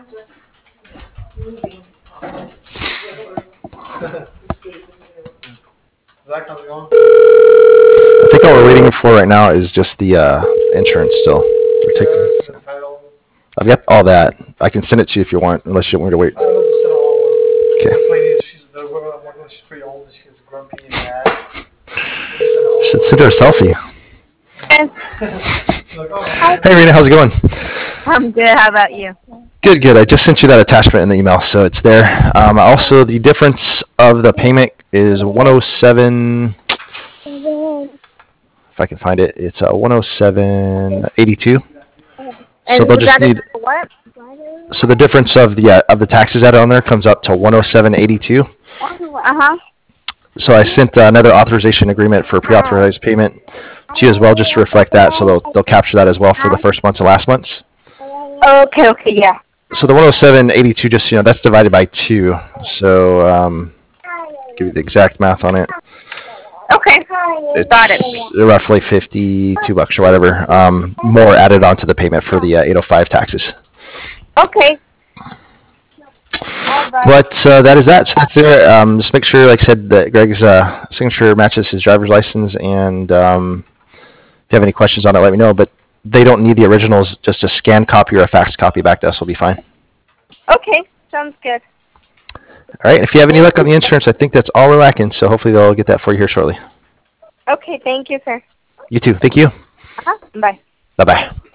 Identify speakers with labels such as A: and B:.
A: Zach, how's it going?
B: I think all we're waiting for right now is just the insurance still. I've got all that. I can send it to you if you want, unless you want me to wait.
A: Let's just sit on
B: Okay.
A: This lady, the woman I'm working with, she's pretty old and she gets grumpy and mad.
B: Should send her a selfie.
A: Like, oh,
B: Hey, Rena, how's it going?
C: I'm good. How about you?
B: Good, good. I just sent you that attachment in the email, so it's there. Also, the difference of the payment is 107. If I can find it, it's 107.82. So they'll just need.
C: What?
B: So the difference of the taxes added on there comes up to 107.82. So I sent another authorization agreement for pre-authorized payment to you as well, just to reflect that. So they'll capture that as well for the first months and last months.
C: Okay, yeah.
B: So the 107.82, just that's divided by 2. So give you the exact math on it.
C: Okay,
B: It's
C: got it.
B: roughly $52 or whatever more added onto the payment for the 805 taxes.
C: Okay.
B: But that is that. So that's it. Just make sure, like I said, that Greg's signature matches his driver's license. And if you have any questions on it, let me know. But they don't need the originals. Just a scanned copy or a faxed copy back to us will be fine.
C: Okay, sounds good.
B: All right. If you have any luck on the insurance, I think that's all we're lacking. So hopefully they'll get that for you here shortly.
C: Okay, thank you, sir.
B: You too. Thank you.
C: Bye.
B: Bye-bye.